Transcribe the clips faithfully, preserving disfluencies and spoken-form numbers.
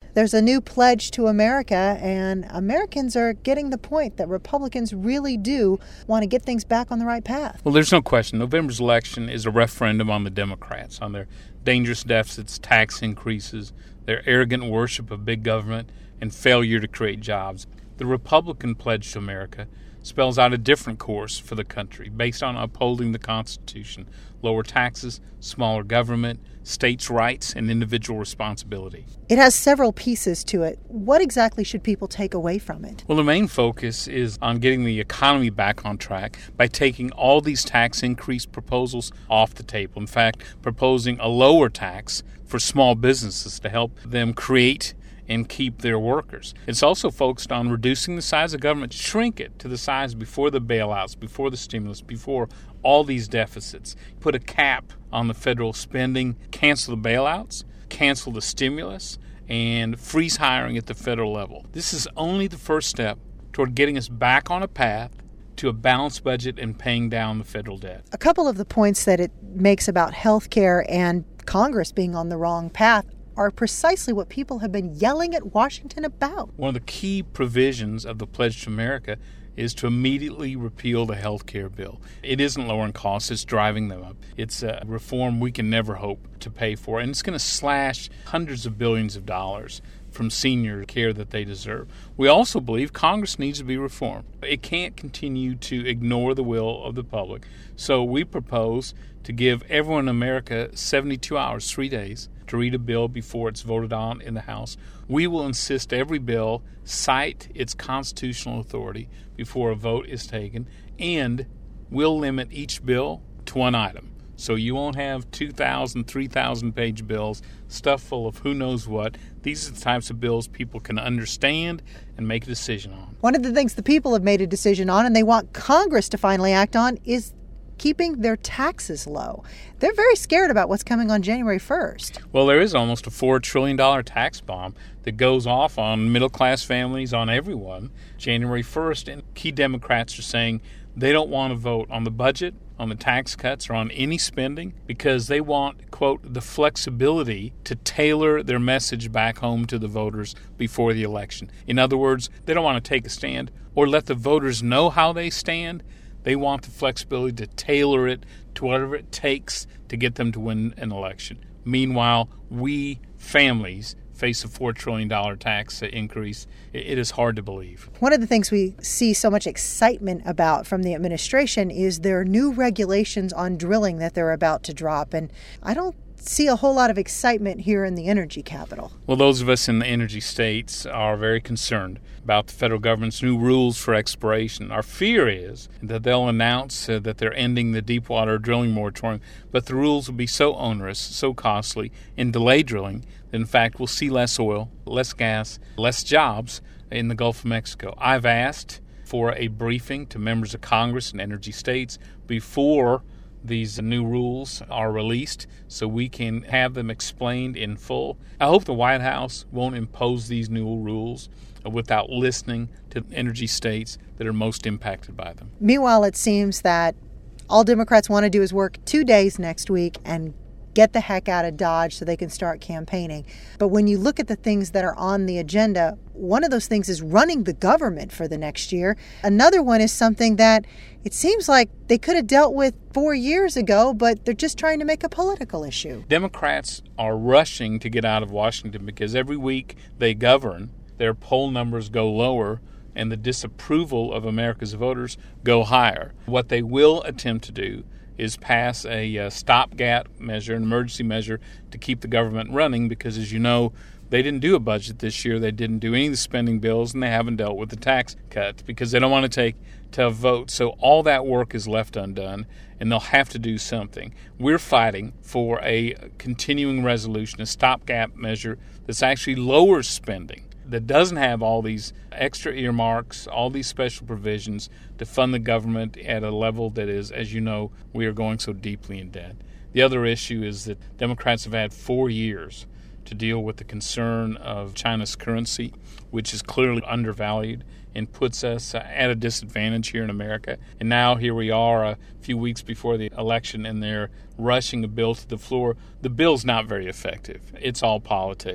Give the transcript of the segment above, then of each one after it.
There's a new pledge to America, and Americans are getting the point that Republicans really do want to get things back on the right path. Well, there's no question. November's election is a referendum on the Democrats, on their dangerous deficits, tax increases, their arrogant worship of big government, and failure to create jobs. The Republican pledge to America spells out a different course for the country based on upholding the Constitution, lower taxes, smaller government, states' rights, and individual responsibility. It has several pieces to it. What exactly should people take away from it? Well, the main focus is on getting the economy back on track by taking all these tax increase proposals off the table. In fact, proposing a lower tax for small businesses to help them create and keep their workers. It's also focused on reducing the size of government, shrink it to the size before the bailouts, before the stimulus, before all these deficits. Put a cap on the federal spending, cancel the bailouts, cancel the stimulus, and freeze hiring at the federal level. This is only the first step toward getting us back on a path to a balanced budget and paying down the federal debt. A couple of the points that it makes about health care and Congress being on the wrong path are precisely what people have been yelling at Washington about. One of the key provisions of the Pledge to America is to immediately repeal the health care bill. It isn't lowering costs, it's driving them up. It's a reform we can never hope to pay for, and it's going to slash hundreds of billions of dollars from senior care that they deserve. We also believe Congress needs to be reformed. It can't continue to ignore the will of the public. So we propose to give everyone in America seventy-two hours, three days, to read a bill before it's voted on in the House. We will insist every bill cite its constitutional authority before a vote is taken, and we'll limit each bill to one item. So you won't have two thousand, three thousand page bills stuffed full of who knows what. These are the types of bills people can understand and make a decision on. One of the things the people have made a decision on, and they want Congress to finally act on, is keeping their taxes low. They're very scared about what's coming on January first. Well, there is almost a four trillion dollars tax bomb that goes off on middle-class families, on everyone, January first. And key Democrats are saying they don't want to vote on the budget, on the tax cuts, or on any spending because they want, quote, the flexibility to tailor their message back home to the voters before the election. In other words, they don't want to take a stand or let the voters know how they stand. They want the flexibility to tailor it to whatever it takes to get them to win an election. Meanwhile, we, families, face a four trillion dollars tax increase. It is hard to believe. One of the things we see so much excitement about from the administration is their new regulations on drilling that they're about to drop. And I don't see a whole lot of excitement here in the energy capital. Well, those of us in the energy states are very concerned about the federal government's new rules for exploration. Our fear is that they'll announce uh, that they're ending the deepwater drilling moratorium, but the rules will be so onerous, so costly, and delay drilling that, in fact, we'll see less oil, less gas, less jobs in the Gulf of Mexico. I've asked for a briefing to members of Congress and energy states before these new rules are released so we can have them explained in full. I hope the White House won't impose these new rules without listening to energy states that are most impacted by them. Meanwhile, it seems that all Democrats want to do is work two days next week and get the heck out of Dodge so they can start campaigning. But when you look at the things that are on the agenda, one of those things is running the government for the next year. Another one is something that it seems like they could have dealt with four years ago, but they're just trying to make a political issue. Democrats are rushing to get out of Washington because every week they govern, their poll numbers go lower and the disapproval of America's voters go higher. What they will attempt to do is pass a uh, stopgap measure, an emergency measure to keep the government running because, as you know, they didn't do a budget this year. They didn't do any of the spending bills, and they haven't dealt with the tax cuts because they don't want to take tough votes. So all that work is left undone, and they'll have to do something. We're fighting for a continuing resolution, a stopgap measure that's actually lowers spending, that doesn't have all these extra earmarks, all these special provisions to fund the government at a level that is, as you know, we are going so deeply in debt. The other issue is that Democrats have had four years to deal with the concern of China's currency, which is clearly undervalued and puts us at a disadvantage here in America. And now here we are a few weeks before the election, and they're rushing a bill to the floor. The bill's not very effective. It's all politics.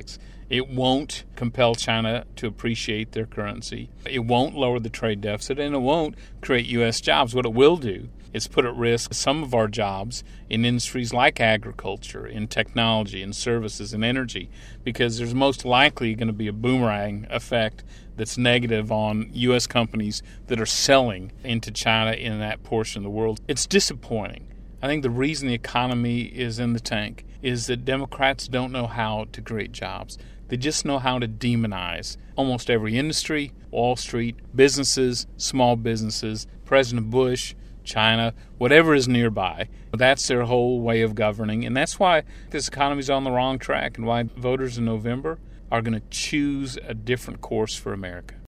It won't compel China to appreciate their currency. It won't lower the trade deficit, and it won't create U S jobs. What it will do is put at risk some of our jobs in industries like agriculture, in technology, in services, and energy, because there's most likely going to be a boomerang effect that's negative on U S companies that are selling into China in that portion of the world. It's disappointing. I think the reason the economy is in the tank is that Democrats don't know how to create jobs. They just know how to demonize almost every industry, Wall Street, businesses, small businesses, President Bush, China, whatever is nearby. That's their whole way of governing, and that's why this economy is on the wrong track and why voters in November are going to choose a different course for America.